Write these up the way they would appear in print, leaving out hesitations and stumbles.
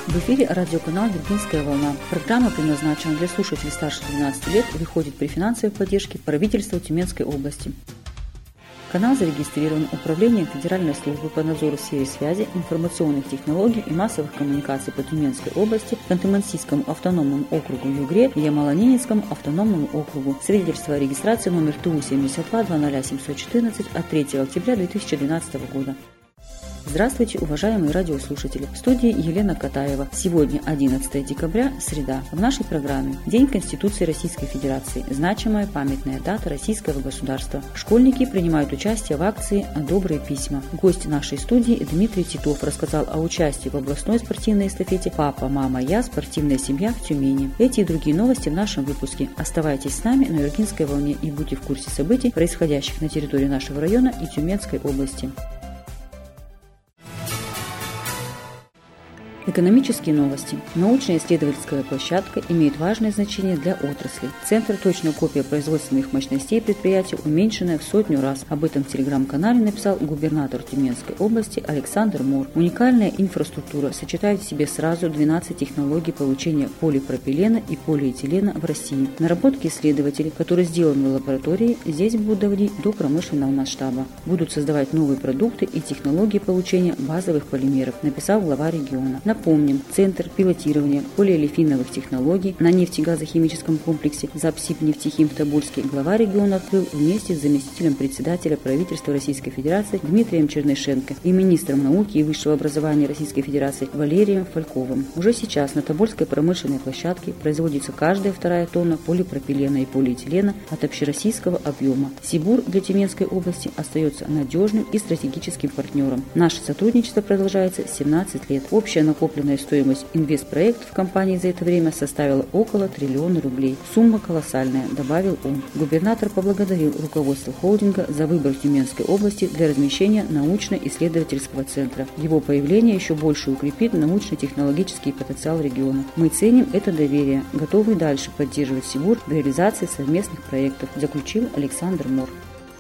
В эфире радиоканал «Виргинская волна». Программа предназначена для слушателей старше 12 лет и выходит при финансовой поддержке правительства Тюменской области. Канал зарегистрирован Управлением Федеральной службы по надзору в сфере связи, информационных технологий и массовых коммуникаций по Тюменской области, Ханты-Мансийскому автономному округу Югре и Ямало-Ненецкому автономному округу. Свидетельство о регистрации номер ТУ-72-20714 от 3 октября 2012 года. Здравствуйте, уважаемые радиослушатели! В студии Елена Катаева. Сегодня 11 декабря, среда. В нашей программе День Конституции Российской Федерации. Значимая памятная дата российского государства. Школьники принимают участие в акции «Добрые письма». Гость нашей студии Дмитрий Титов рассказал о участии в областной спортивной эстафете «Папа, мама, я. Спортивная семья в Тюмени». Эти и другие новости в нашем выпуске. Оставайтесь с нами на Виргинской волне и будьте в курсе событий, происходящих на территории нашего района и Тюменской области. Экономические новости. Научно-исследовательская площадка имеет важное значение для отрасли. Центр – точная копия производственных мощностей предприятия, уменьшенная в 100 раз. Об этом в телеграм-канале написал губернатор Тюменской области Александр Мор. Уникальная инфраструктура сочетает в себе сразу 12 технологий получения полипропилена и полиэтилена в России. Наработки исследователей, которые сделаны в лаборатории, здесь будут доводить до промышленного масштаба. Будут создавать новые продукты и технологии получения базовых полимеров, написал глава региона. Напомним, Центр пилотирования полиолефиновых технологий на нефтегазохимическом комплексе Запсибнефтехим в Тобольске глава региона открыл вместе с заместителем председателя правительства Российской Федерации Дмитрием Чернышенко и министром науки и высшего образования Российской Федерации Валерием Фальковым. Уже сейчас на Тобольской промышленной площадке производится каждая вторая тонна полипропилена и полиэтилена от общероссийского объема. Сибур для Тюменской области остается надежным и стратегическим партнером. Наше сотрудничество продолжается 17 лет. Общая накопленная стоимость инвестпроекта в компании за это время составила около 1 триллиона рублей. Сумма колоссальная, добавил он. Губернатор поблагодарил руководство холдинга за выбор Тюменской области для размещения научно-исследовательского центра. Его появление еще больше укрепит научно-технологический потенциал региона. Мы ценим это доверие, готовы дальше поддерживать Сибур в реализации совместных проектов, заключил Александр Мор.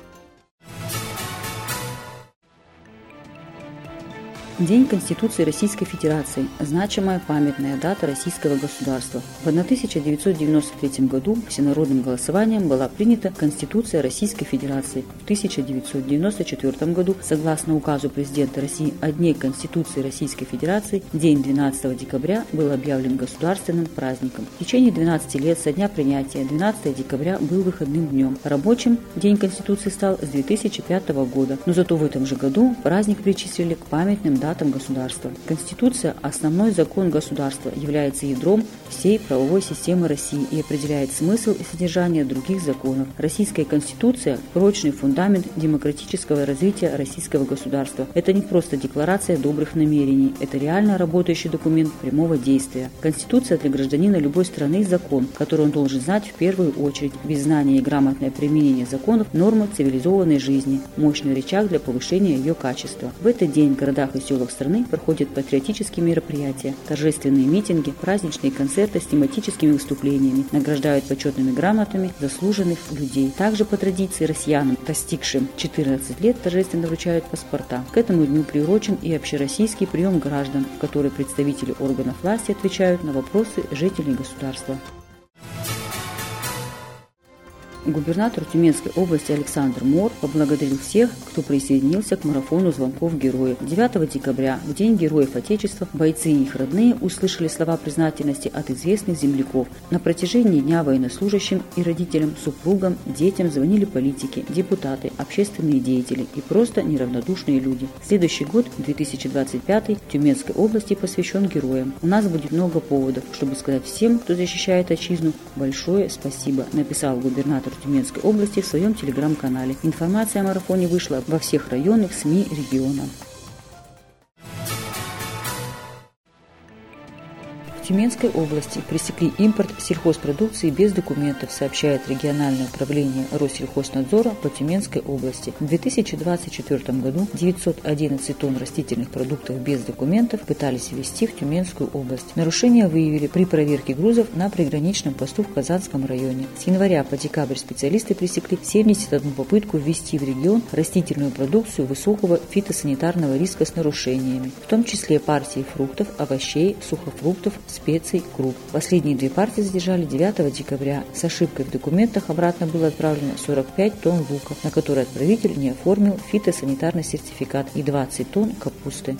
День Конституции Российской Федерации. Значимая памятная дата российского государства. В 1993 году всенародным голосованием была принята Конституция Российской Федерации. В 1994 году, согласно указу президента России о Дне Конституции Российской Федерации, день 12 декабря был объявлен государственным праздником. В течение 12 лет со дня принятия 12 декабря был выходным днем. Рабочим День Конституции стал с 2005 года, но зато в этом же году праздник причислили к памятным датам государства. Конституция – основной закон государства, является ядром всей правовой системы России и определяет смысл и содержание других законов. Российская Конституция – прочный фундамент демократического развития российского государства. Это не просто декларация добрых намерений, это реально работающий документ прямого действия. Конституция для гражданина любой страны – закон, который он должен знать в первую очередь. Без знания и грамотное применение законов – норма цивилизованной жизни, мощный рычаг для повышения ее качества. В этот день в городах и селах страны проходят патриотические мероприятия, торжественные митинги, праздничные концерты с тематическими выступлениями, награждают почетными грамотами заслуженных людей. Также по традиции россиянам, достигшим 14 лет, торжественно вручают паспорта. К этому дню приурочен и общероссийский прием граждан, в который представители органов власти отвечают на вопросы жителей государства. Губернатор Тюменской области Александр Мор поблагодарил всех, кто присоединился к марафону звонков героев. 9 декабря, в День Героев Отечества, бойцы и их родные услышали слова признательности от известных земляков. На протяжении дня военнослужащим и родителям, супругам, детям звонили политики, депутаты, общественные деятели и просто неравнодушные люди. Следующий год, 2025, в Тюменской области посвящен героям. У нас будет много поводов, чтобы сказать всем, кто защищает отчизну, большое спасибо, написал губернатор Тюменской области в своем телеграм-канале. Информация о марафоне вышла во всех районах СМИ региона. В Тюменской области пресекли импорт сельхозпродукции без документов, сообщает региональное управление Россельхознадзора по Тюменской области. В 2024 году 911 тонн растительных продуктов без документов пытались ввезти в Тюменскую область. Нарушения выявили при проверке грузов на приграничном посту в Казанском районе. С января по декабрь специалисты пресекли 71 попытку ввести в регион растительную продукцию высокого фитосанитарного риска с нарушениями, в том числе партии фруктов, овощей, сухофруктов, специй, круп. Последние две партии задержали 9 декабря. С ошибкой в документах обратно было отправлено 45 тонн лука, на который отправитель не оформил фитосанитарный сертификат, и 20 тонн капусты.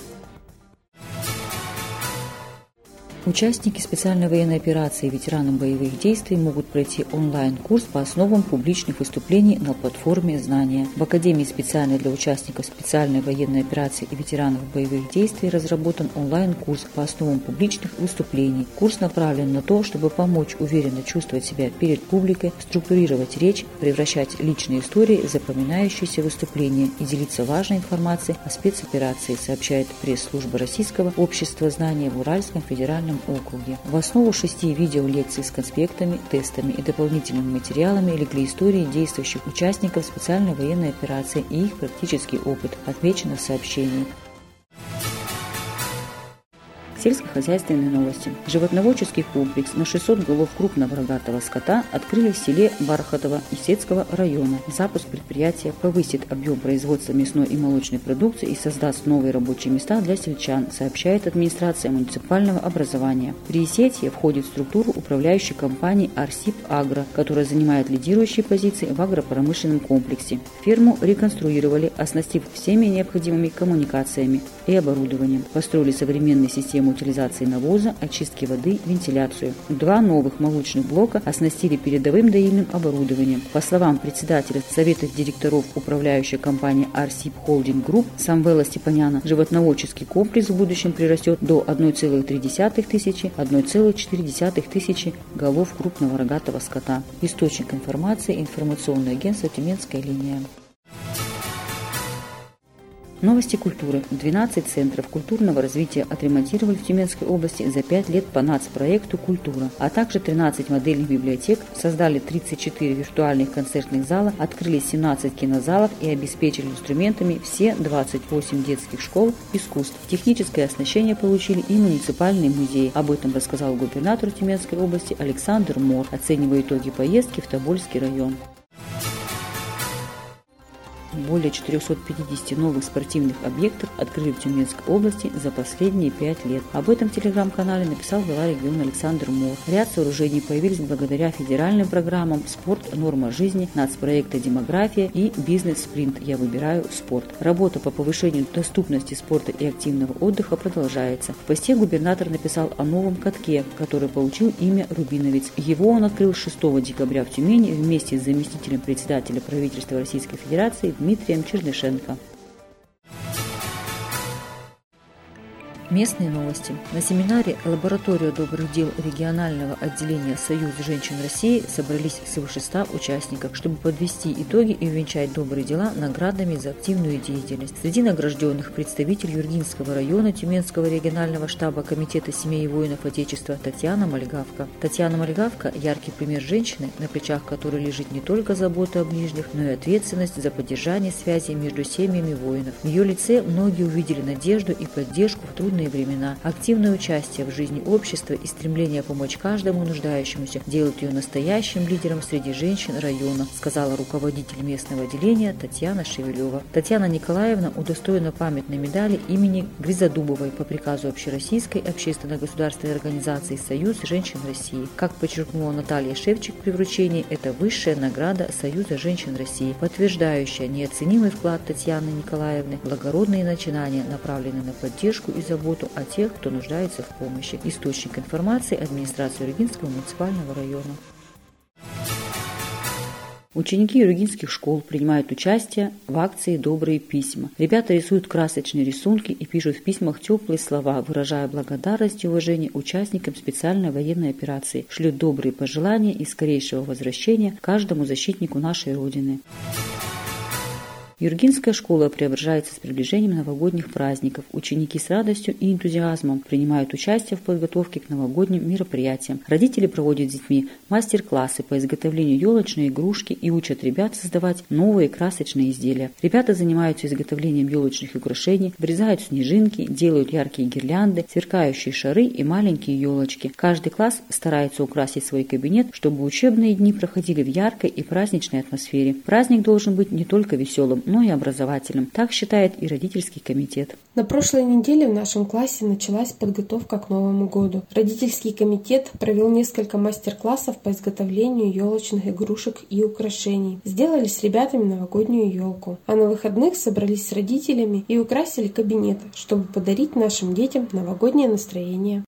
Участники специальной военной операции и ветеранам боевых действий могут пройти онлайн-курс по основам публичных выступлений на платформе «Знания». В Академии специальной для участников специальной военной операции и ветеранов боевых действий разработан онлайн-курс по основам публичных выступлений. Курс направлен на то, чтобы помочь уверенно чувствовать себя перед публикой, структурировать речь, превращать личные истории в запоминающиеся выступления и делиться важной информацией о спецоперации, сообщает пресс-служба Российского общества знания в Уральском федеральном округе. В основу 6 видеолекций с конспектами, тестами и дополнительными материалами легли истории действующих участников специальной военной операции и их практический опыт, отмечено в сообщении. Сельскохозяйственные новости. Животноводческий комплекс на 600 голов крупного рогатого скота открыли в селе Бархатово Исетского района. Запуск предприятия повысит объем производства мясной и молочной продукции и создаст новые рабочие места для сельчан, сообщает администрация муниципального образования. Приисетье входит в структуру управляющей компании «Арсип Агро», которая занимает лидирующие позиции в агропромышленном комплексе. Ферму реконструировали, оснастив всеми необходимыми коммуникациями и оборудованием. Построили современные системы утилизации навоза, очистки воды, вентиляцию. 2 новых молочных блока оснастили передовым доильным оборудованием. По словам председателя Совета директоров управляющей компании «Арсип Холдинг Групп» Самвела Степаняна, животноводческий комплекс в будущем прирастет до 1,3 тысячи – 1,4 тысячи голов крупного рогатого скота. Источник информации – информационное агентство «Тюменская линия». Новости культуры. 12 центров культурного развития отремонтировали в Тюменской области за 5 лет по нацпроекту «Культура», а также 13 модельных библиотек, создали 34 виртуальных концертных зала, открыли 17 кинозалов и обеспечили инструментами все 28 детских школ искусств. Техническое оснащение получили и муниципальные музеи. Об этом рассказал губернатор Тюменской области Александр Мор, оценивая итоги поездки в Тобольский район. Более 450 новых спортивных объектов открыли в Тюменской области за последние 5 лет. Об этом в телеграм-канале написал глава региона Александр Мор. Ряд сооружений появились благодаря федеральным программам «Спорт. Норма жизни», нацпроекта «Демография» и «Бизнес-спринт. Я выбираю спорт». Работа по повышению доступности спорта и активного отдыха продолжается. В посте губернатор написал о новом катке, который получил имя «Рубиновец». Его он открыл 6 декабря в Тюмени вместе с заместителем председателя правительства Российской Федерации Дмитрием Чернышенко. Местные новости. На семинаре «Лаборатория добрых дел» регионального отделения Союз женщин России собрались свыше 100 участников, чтобы подвести итоги и увенчать добрые дела наградами за активную деятельность. Среди награжденных представитель Юргинского района Тюменского регионального штаба Комитета семей воинов Отечества Татьяна Мальгавка. Татьяна Мальгавка – яркий пример женщины, на плечах которой лежит не только забота о ближних, но и ответственность за поддержание связи между семьями воинов. В ее лице многие увидели надежду и поддержку в трудные времена. Активное участие в жизни общества и стремление помочь каждому нуждающемуся делают ее настоящим лидером среди женщин района, сказала руководитель местного отделения Татьяна Шевелева. Татьяна Николаевна удостоена памятной медали имени Гризодубовой по приказу Общероссийской общественно-государственной организации «Союз женщин России». Как подчеркнула Наталья Шевчик при вручении, это высшая награда Союза женщин России, подтверждающая неоценимый вклад Татьяны Николаевны, благородные начинания, направленные на поддержку и заботу о тех, кто нуждается в помощи. Источник информации – администрация Юргинского муниципального района. Ученики юргинских школ принимают участие в акции «Добрые письма». Ребята рисуют красочные рисунки и пишут в письмах теплые слова, выражая благодарность и уважение участникам специальной военной операции, шлют добрые пожелания и скорейшего возвращения каждому защитнику нашей Родины. Юргинская школа преображается с приближением новогодних праздников. Ученики с радостью и энтузиазмом принимают участие в подготовке к новогодним мероприятиям. Родители проводят с детьми мастер-классы по изготовлению елочной игрушки и учат ребят создавать новые красочные изделия. Ребята занимаются изготовлением елочных украшений, врезают снежинки, делают яркие гирлянды, сверкающие шары и маленькие елочки. Каждый класс старается украсить свой кабинет, чтобы учебные дни проходили в яркой и праздничной атмосфере. Праздник должен быть не только веселым, но и образовательным. Так считает и родительский комитет. На прошлой неделе в нашем классе началась подготовка к Новому году. Родительский комитет провел несколько мастер-классов по изготовлению елочных игрушек и украшений. Сделали с ребятами новогоднюю елку. А на выходных собрались с родителями и украсили кабинет, чтобы подарить нашим детям новогоднее настроение.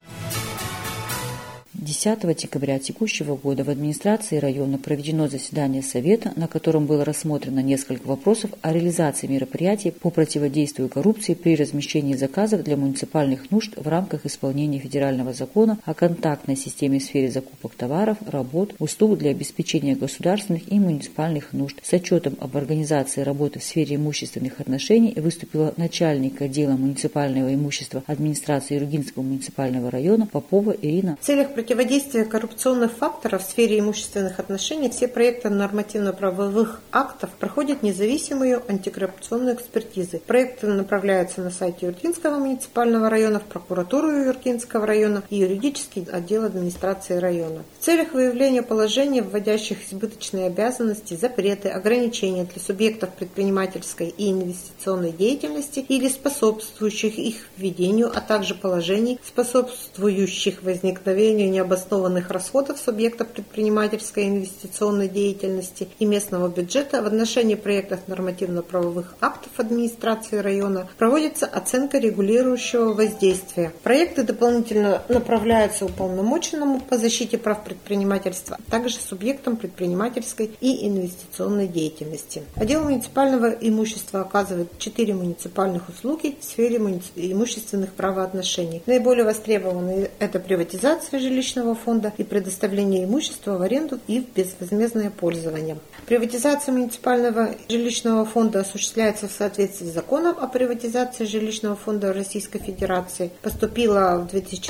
10 декабря текущего года в администрации района проведено заседание Совета, на котором было рассмотрено несколько вопросов о реализации мероприятий по противодействию коррупции при размещении заказов для муниципальных нужд в рамках исполнения федерального закона о контактной системе в сфере закупок товаров, работ, услуг для обеспечения государственных и муниципальных нужд. С отчетом об организации работы в сфере имущественных отношений выступила начальник отдела муниципального имущества администрации Юргинского муниципального района Попова Ирина. В целях противодействия коррупционных факторов в сфере имущественных отношений все проекты нормативно-правовых актов проходят независимую антикоррупционную экспертизу. Проекты направляются на сайте Юргинского муниципального района, в прокуратуру Юргинского района и юридический отдел администрации района. В целях выявления положений, вводящих избыточные обязанности, запреты, ограничения для субъектов предпринимательской и инвестиционной деятельности или способствующих их введению, а также положений, способствующих возникновению необоснованных расходов субъектов предпринимательской и инвестиционной деятельности и местного бюджета в отношении проектов нормативно-правовых актов администрации района проводится оценка регулирующего воздействия. Проекты дополнительно направляются уполномоченному по защите прав предпринимательства, а также субъектам предпринимательской и инвестиционной деятельности. Отдел муниципального имущества оказывает 4 муниципальных услуги в сфере имущественных правоотношений. Наиболее востребованные – это приватизация жилищного фонда и предоставление имущества в аренду и в безвозмездное пользование. Приватизация муниципального жилищного фонда осуществляется в соответствии с законом о приватизации жилищного фонда Российской Федерации. Поступило в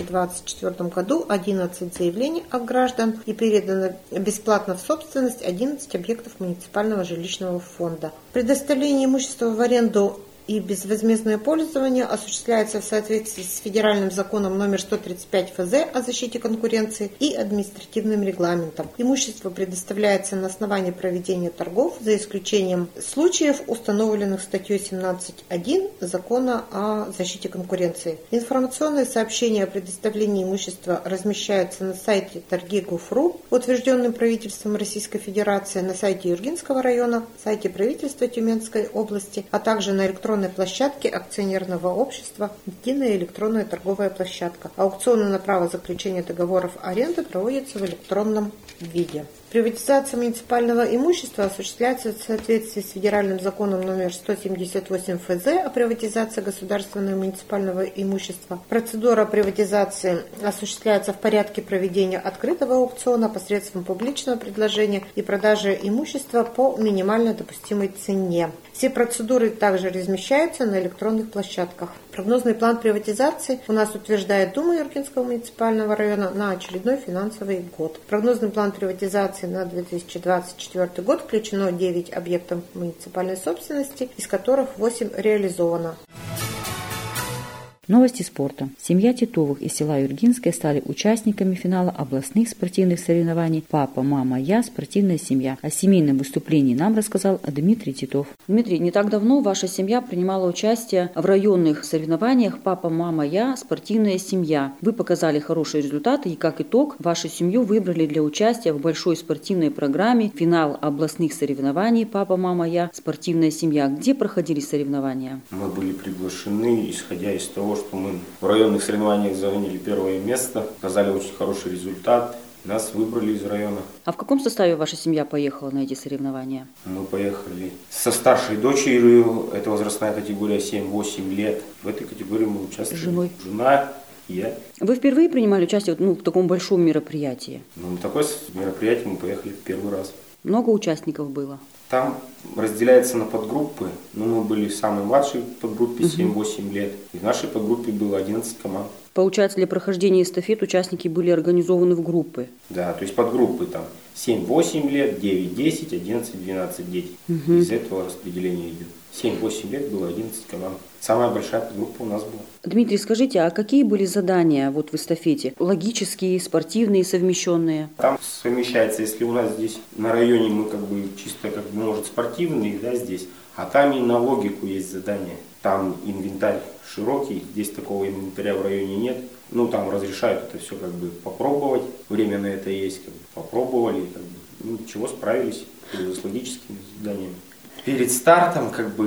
2024 году 11 заявлений от граждан и передано бесплатно в собственность 11 объектов муниципального жилищного фонда. Предоставление имущества в аренду и безвозмездное пользование осуществляется в соответствии с федеральным законом номер 135 ФЗ о защите конкуренции и административным регламентом. Имущество предоставляется на основании проведения торгов, за исключением случаев, установленных статьей 17.1 закона о защите конкуренции. Информационные сообщения о предоставлении имущества размещаются на сайте торги.гов.ру, утвержденным правительством Российской Федерации, на сайте Юргинского района, сайте правительства Тюменской области, а также на электронной площадке акционерного общества «Единая электронная торговая площадка». Аукционы на право заключения договоров аренды проводятся в электронном виде. Приватизация муниципального имущества осуществляется в соответствии с федеральным законом номер 178 ФЗ о приватизации государственного и муниципального имущества. Процедура приватизации осуществляется в порядке проведения открытого аукциона посредством публичного предложения и продажи имущества по минимально допустимой цене. Все процедуры также размещаются на электронных площадках. Прогнозный план приватизации у нас утверждает Дума Юргинского муниципального района на очередной финансовый год. В прогнозный план приватизации на 2024 год включено 9 объектов муниципальной собственности, из которых 8 реализовано. Новости спорта. Семья Титовых из села Юргинское стали участниками финала областных спортивных соревнований «Папа, мама, я. Спортивная семья». О семейном выступлении нам рассказал Дмитрий Титов. Дмитрий, не так давно ваша семья принимала участие в районных соревнованиях «Папа, мама, я. Спортивная семья». Вы показали хорошие результаты и, как итог, вашу семью выбрали для участия в большой спортивной программе «Финал областных соревнований «Папа, мама, я. Спортивная семья». Где проходили соревнования? Мы были приглашены, исходя из того, что мы в районных соревнованиях заняли первое место, показали очень хороший результат, нас выбрали из района. А в каком составе ваша семья поехала на эти соревнования? Мы поехали со старшей дочерью, это возрастная категория 7-8 лет. В этой категории мы участвовали. С женой? Жена, я. Вы впервые принимали участие в таком большом мероприятии? На такое мероприятие мы поехали в первый раз. Много участников было? Там разделяется на подгруппы. Мы были в самой младшей подгруппе, 7-8 лет. И в нашей подгруппе было 11 команд. Получается, для прохождения эстафет участники были организованы в группы? Да, то есть подгруппы там 7-8 лет, 9-10, 11-12 дети. Из этого распределения идет. 7-8 лет было 11 команд. Самая большая подгруппа у нас была. Дмитрий, скажите, а какие были задания в эстафете? Логические, спортивные, совмещенные? Там совмещается, если у нас здесь на районе мы чисто может спортивные, да, здесь, а там и на логику есть задания. Там инвентарь широкий, здесь такого инвентаря в районе нет. Там разрешают это все попробовать. Время на это есть, попробовали, ничего, справились с логическими заданиями. Перед стартом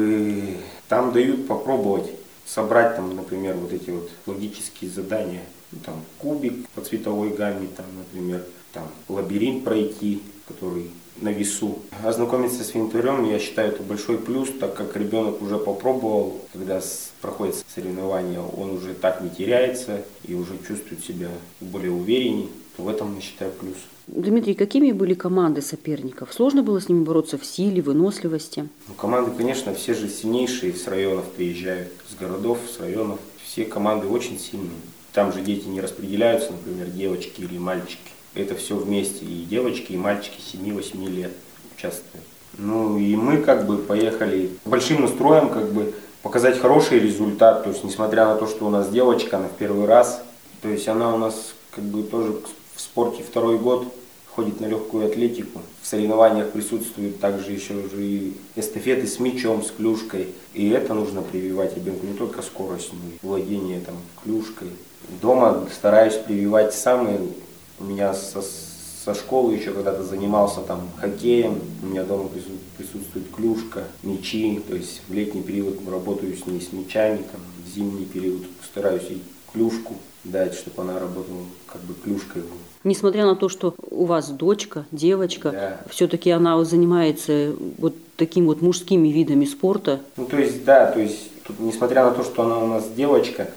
там дают попробовать собрать например, эти логические задания. Кубик по цветовой гамме, например, лабиринт пройти, который на весу. Ознакомиться с инвентарем, я считаю, это большой плюс, так как ребенок уже попробовал, когда проходит соревнования, он уже так не теряется и уже чувствует себя более увереннее. В этом, я считаю, плюс. Дмитрий, какими были команды соперников? Сложно было с ними бороться в силе, выносливости? Команды, конечно, все же сильнейшие с районов приезжают, с городов, с районов. Все команды очень сильные. Там же дети не распределяются, например, девочки или мальчики. Это все вместе, и девочки, и мальчики 7-8 лет участвуют. И мы поехали большим настроем, показать хороший результат. То есть, несмотря на то, что у нас девочка, она в первый раз, то есть она у нас тоже в спорте второй год, ходит на легкую атлетику. В соревнованиях присутствуют также еще и эстафеты с мячом, с клюшкой. И это нужно прививать ребенку, не только скорость, но и владение клюшкой. Дома стараюсь прививать сам. У меня со школы еще когда-то занимался хоккеем. У меня дома присутствует клюшка, мячи. То есть в летний период работаю с ней с мячами, в зимний период стараюсь ей клюшку дать, чтобы она работала клюшкой. Несмотря на то, что у вас дочка, девочка, да, все-таки она занимается такими мужскими видами спорта. То есть тут, несмотря на то, что она у нас девочка,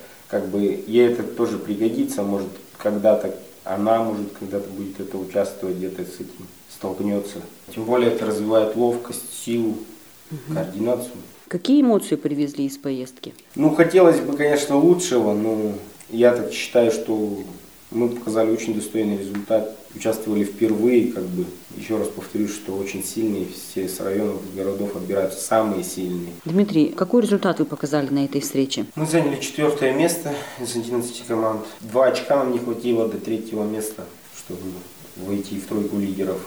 ей это тоже пригодится, может когда-то она когда-то будет это участвовать, где-то с этим столкнется. Тем более это развивает ловкость, силу, координацию. Какие эмоции привезли из поездки? Хотелось бы, конечно, лучшего, но я так считаю, что мы показали очень достойный результат. Участвовали впервые, еще раз повторюсь, что очень сильные, все с районов, с городов отбираются самые сильные. Дмитрий, какой результат вы показали на этой встрече? Мы заняли 4 место из 11 команд. 2 очка нам не хватило до 3-го места, чтобы войти в тройку лидеров.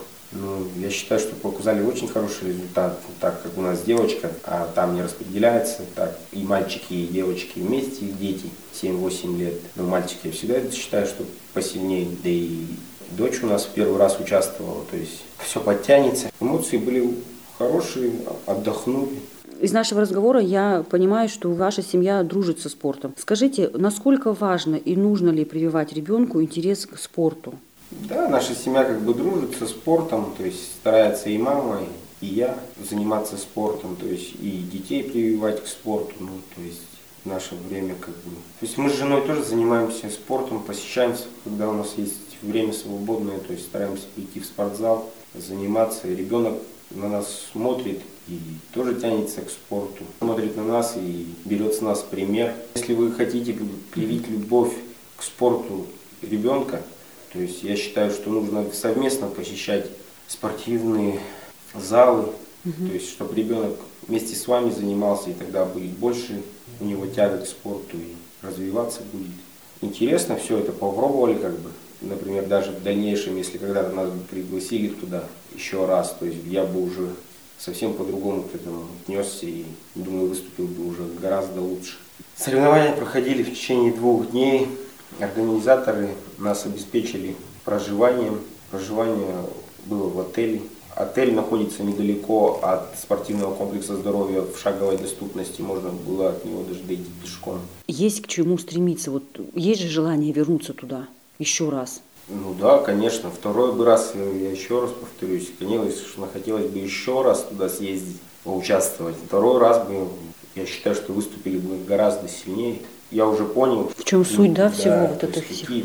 Я считаю, что показали очень хороший результат, так как у нас девочка, а там не распределяется, так и мальчики, и девочки вместе, и дети 7-8 лет. Но мальчики я всегда считаю, что посильнее, да и дочь у нас в первый раз участвовала, то есть все подтянется. Эмоции были хорошие, отдохнули. Из нашего разговора я понимаю, что ваша семья дружит со спортом. Скажите, насколько важно и нужно ли прививать ребенку интерес к спорту? Да, наша семья дружит со спортом, то есть старается и мама, и я заниматься спортом, то есть и детей прививать к спорту, то есть в наше время То есть мы с женой тоже занимаемся спортом, посещаем, когда у нас есть время свободное, то есть стараемся прийти в спортзал, заниматься. И ребенок на нас смотрит и тоже тянется к спорту, смотрит на нас и берет с нас пример. Если вы хотите привить любовь к спорту ребенка, то есть я считаю, что нужно совместно посещать спортивные залы, то есть чтобы ребенок вместе с вами занимался, и тогда будет больше у него тяга к спорту и развиваться будет. Интересно все это, попробовали например, даже в дальнейшем, если когда-то нас бы пригласили туда еще раз, то есть я бы уже совсем по-другому к этому отнесся и, думаю, выступил бы уже гораздо лучше. Соревнования проходили в течение 2 дней. Организаторы нас обеспечили проживанием. Проживание было в отеле. Отель находится недалеко от спортивного комплекса здоровья, в шаговой доступности. Можно было от него даже дойти пешком. Есть к чему стремиться? Есть же желание вернуться туда еще раз? Да, конечно. Второй раз, я еще раз повторюсь, конечно, хотелось бы еще раз туда съездить, поучаствовать. Второй раз бы, я считаю, что выступили бы гораздо сильнее. Я уже понял, в чем суть, всего этого. Какие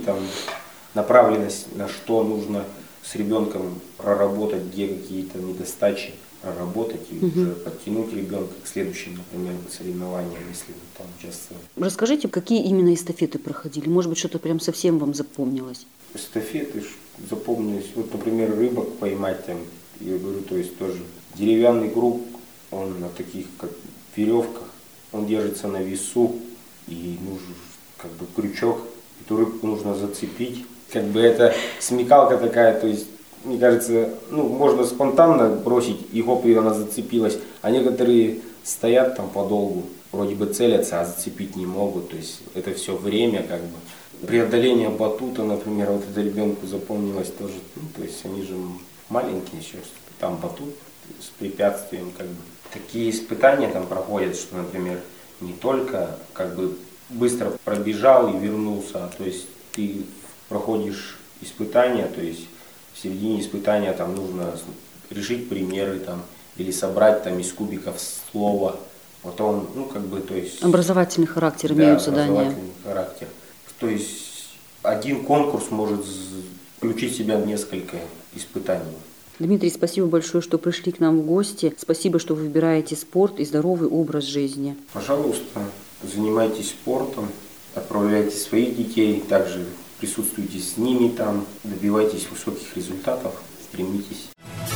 направленность, на что нужно с ребенком проработать, где какие-то недостачи. проработать и уже подтянуть ребенка к следующим, например, соревнованиям, если он там участвовал. Расскажите, какие именно эстафеты проходили? Может быть, что-то прям совсем вам запомнилось? Эстафеты запомнились. Вот, например, рыбок поймать там, я говорю, то есть тоже деревянный круг, он на таких как веревках, он держится на весу, и нужен как бы крючок, эту рыбку нужно зацепить. Как бы это смекалка такая, то есть, мне кажется, можно спонтанно бросить, и хоп, и она зацепилась. А некоторые стоят там подолгу, вроде бы целятся, а зацепить не могут. То есть это все время, как бы. Преодоление батута, например, вот это ребенку запомнилось тоже. То есть они же маленькие еще, там батут с препятствием, как бы. Такие испытания там проходят, что, например, не только как бы быстро пробежал и вернулся, а то есть ты проходишь испытания, то есть в середине испытания там нужно решить примеры там, или собрать там из кубиков слово, потом, то есть... Образовательный характер имеют задания. Образовательный характер. То есть один конкурс может включить в себя несколько испытаний. Дмитрий, спасибо большое, что пришли к нам в гости. Спасибо, что выбираете спорт и здоровый образ жизни. Пожалуйста, занимайтесь спортом, отправляйте своих детей, также присутствуйте с ними там, добивайтесь высоких результатов, стремитесь.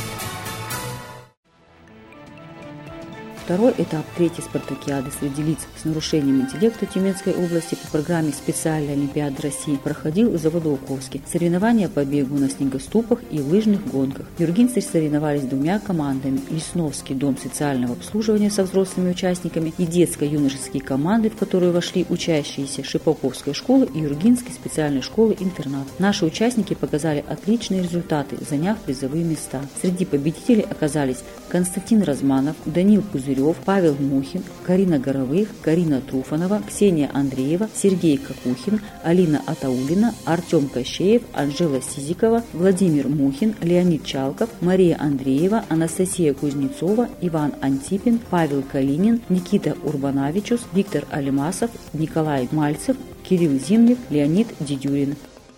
Второй этап третьей спартакиады среди лиц с нарушением интеллекта Тюменской области по программе «Специальная Олимпиада России» проходил в Заводоуковске. Соревнования по бегу на снегоступах и лыжных гонках. Юргинцы соревновались двумя командами: Лесновский дом социального обслуживания со взрослыми участниками и детско-юношеские команды, в которые вошли учащиеся Шипалковской школы и Юргинской специальной школы-интернат. Наши участники показали отличные результаты, заняв призовые места. Среди победителей оказались Константин Разманов, Данил Пузырев, Павел Мухин, Карина Горовых, Карина Труфанова, Ксения Андреева, Сергей Кокухин, Алина Атаулина, Артем Кощеев, Анжела Сизикова, Владимир Мухин, Леонид Чалков, Мария Андреева, Анастасия Кузнецова, Иван Антипин, Павел Калинин, Никита Урбанавичус, Виктор Алимасов, Николай Мальцев, Кирилл Зимнев, Леонид Дедюрин.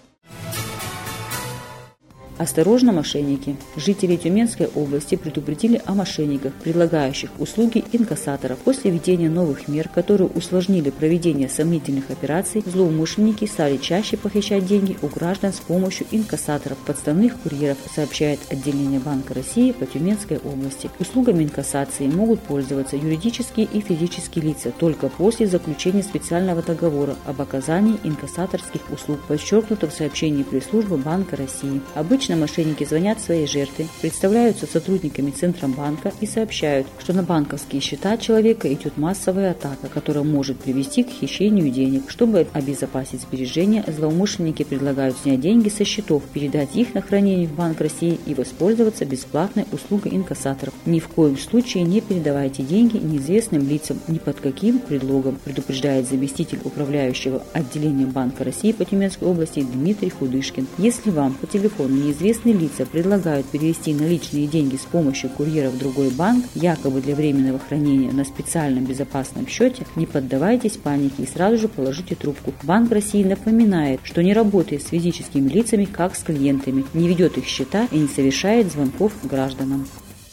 Осторожно, мошенники! Жители Тюменской области предупредили о мошенниках, предлагающих услуги инкассаторов. После введения новых мер, которые усложнили проведение сомнительных операций, злоумышленники стали чаще похищать деньги у граждан с помощью инкассаторов, подставных курьеров, сообщает отделение Банка России по Тюменской области. Услугами инкассации могут пользоваться юридические и физические лица только после заключения специального договора об оказании инкассаторских услуг, подчеркнуто в сообщении пресс-службы Банка России. Обычно мошенники звонят своей жертве, представляются сотрудниками Центробанка и сообщают, что на банковские счета человека идет массовая атака, которая может привести к хищению денег. Чтобы обезопасить сбережения, злоумышленники предлагают снять деньги со счетов, передать их на хранение в Банк России и воспользоваться бесплатной услугой инкассаторов. Ни в коем случае не передавайте деньги неизвестным лицам ни под каким предлогом, предупреждает заместитель управляющего отделением Банка России по Тюменской области Дмитрий Худышкин. Если вам по телефону неизвестные лица предлагают перевести наличные деньги с помощью курьера в другой банк, якобы для временного хранения на специальном безопасном счете, не поддавайтесь панике и сразу же положите трубку. Банк России напоминает, что не работает с физическими лицами, как с клиентами, не ведет их счета и не совершает звонков гражданам.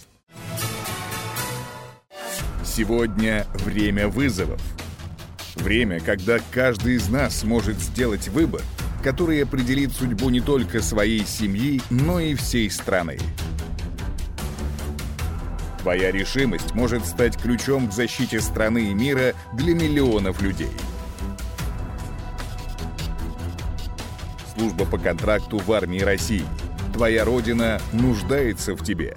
Сегодня время вызовов. Время, когда каждый из нас может сделать выбор, который определит судьбу не только своей семьи, но и всей страны. Твоя решимость может стать ключом к защите страны и мира для миллионов людей. Служба по контракту в армии России. Твоя родина нуждается в тебе.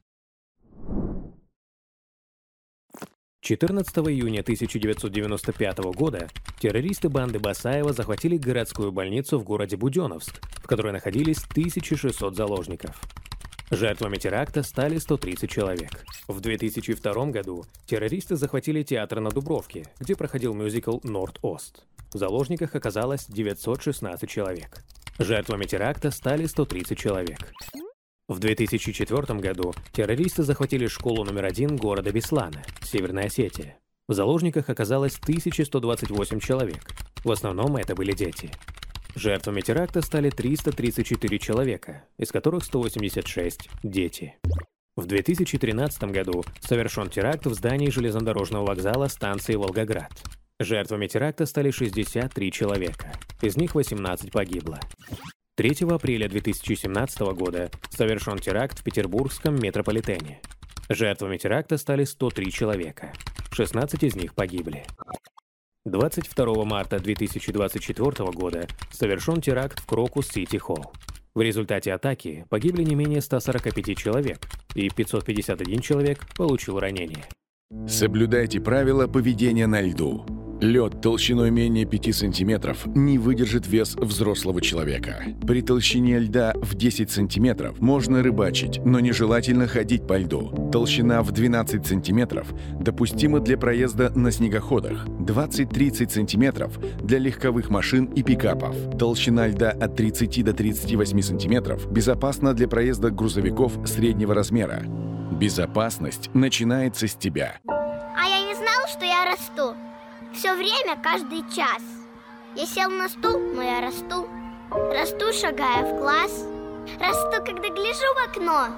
14 июня 1995 года террористы банды Басаева захватили городскую больницу в городе Буденновск, в которой находились 1600 заложников. Жертвами теракта стали 130 человек. В 2002 году террористы захватили театр на Дубровке, где проходил мюзикл «Норд-Ост». В заложниках оказалось 916 человек. Жертвами теракта стали 130 человек. В 2004 году террористы захватили школу номер 1 города Беслана, Северная Осетия. В заложниках оказалось 1128 человек. В основном это были дети. Жертвами теракта стали 334 человека, из которых 186 – дети. В 2013 году совершен теракт в здании железнодорожного вокзала станции Волгоград. Жертвами теракта стали 63 человека, из них 18 погибло. 3 апреля 2017 года совершен теракт в петербургском метрополитене. Жертвами теракта стали 103 человека, 16 из них погибли. 22 марта 2024 года совершен теракт в Крокус-Сити-Холл. В результате атаки погибли не менее 145 человек, и 551 человек получил ранения. Соблюдайте правила поведения на льду. Лед толщиной менее 5 сантиметров не выдержит вес взрослого человека. При толщине льда в 10 сантиметров можно рыбачить, но нежелательно ходить по льду. Толщина в 12 сантиметров допустима для проезда на снегоходах, 20-30 сантиметров для легковых машин и пикапов. Толщина льда от 30 до 38 сантиметров безопасна для проезда грузовиков среднего размера. Безопасность начинается с тебя. А я не знал, что я расту. Все время, каждый час. Я сел на стул, но я расту. Расту, шагая в класс. Расту, когда гляжу в окно.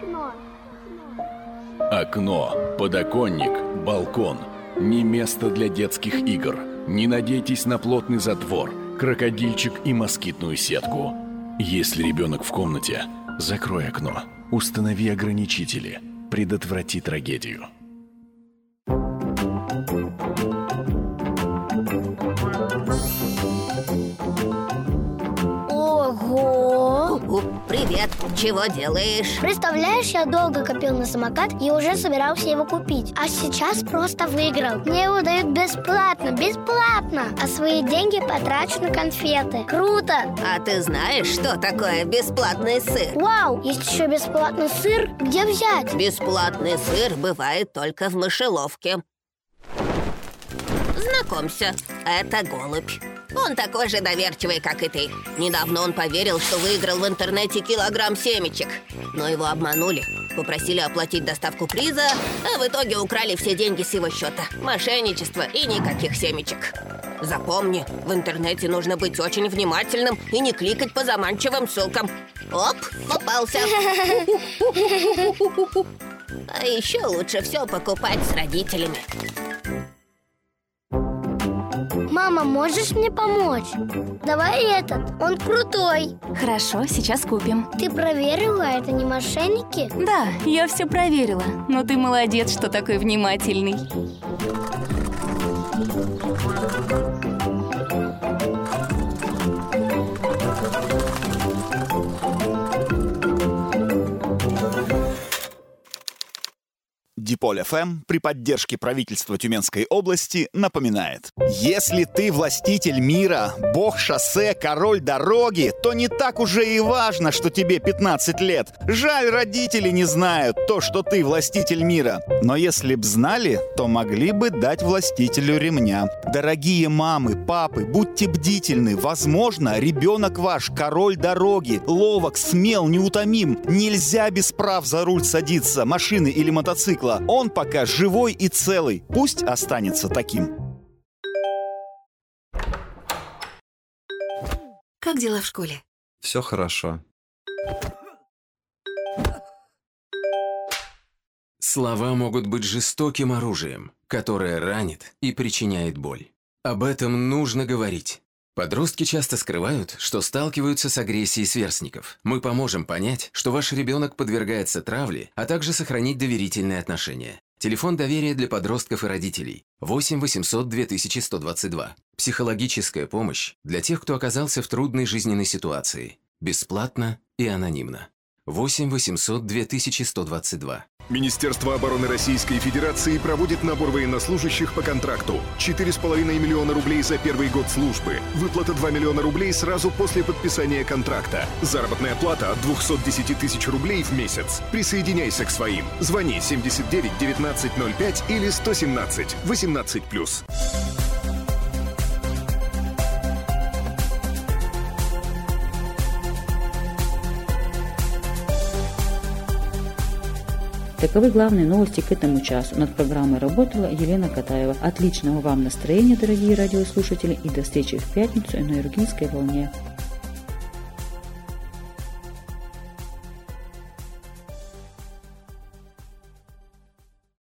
Окно, подоконник, балкон. Не место для детских игр. Не надейтесь на плотный затвор, крокодильчик и москитную сетку. Если ребенок в комнате, закрой окно. Установи ограничители. Предотврати трагедию. Ого! Привет, чего делаешь? Представляешь, я долго копил на самокат и уже собирался его купить. А сейчас просто выиграл. Мне его дают бесплатно. А свои деньги потрачу на конфеты. Круто! А ты знаешь, что такое бесплатный сыр? Вау! Есть еще бесплатный сыр? Где взять? Бесплатный сыр бывает только в мышеловке. Знакомься, это голубь. Он такой же доверчивый, как и ты. Недавно он поверил, что выиграл в интернете килограмм семечек. Но его обманули. Попросили оплатить доставку приза, а в итоге украли все деньги с его счета. Мошенничество и никаких семечек. Запомни, в интернете нужно быть очень внимательным и не кликать по заманчивым ссылкам. Оп, попался. А еще лучше все покупать с родителями. Мама, можешь мне помочь? Давай этот, он крутой. Хорошо, сейчас купим. Ты проверила, это не мошенники? Да, я все проверила. Но ты молодец, что такой внимательный. Диполь ФМ при поддержке правительства Тюменской области напоминает: если ты властитель мира, бог шоссе, король дороги, то не так уже и важно, что тебе 15 лет. Жаль, родители не знают то, что ты властитель мира. Но если б знали, то могли бы дать властителю ремня. Дорогие мамы, папы, будьте бдительны. Возможно, ребенок ваш король дороги, ловок, смел, неутомим. Нельзя без прав за руль садиться, машины или мотоцикла. Он пока живой и целый. Пусть останется таким. Как дела в школе? Все хорошо. Слова могут быть жестоким оружием, которое ранит и причиняет боль. Об этом нужно говорить. Подростки часто скрывают, что сталкиваются с агрессией сверстников. Мы поможем понять, что ваш ребенок подвергается травле, а также сохранить доверительные отношения. Телефон доверия для подростков и родителей 8 800 2122. Психологическая помощь для тех, кто оказался в трудной жизненной ситуации. Бесплатно и анонимно. 8 800 2122. Министерство обороны Российской Федерации проводит набор военнослужащих по контракту. 4,5 миллиона рублей за первый год службы. Выплата 2 миллиона рублей сразу после подписания контракта. Заработная плата от 210 тысяч рублей в месяц. Присоединяйся к своим. Звони 79 19 05 или 117 18+. Таковы главные новости к этому часу. Над программой работала Елена Катаева. Отличного вам настроения, дорогие радиослушатели, и до встречи в пятницу на Иркутской волне.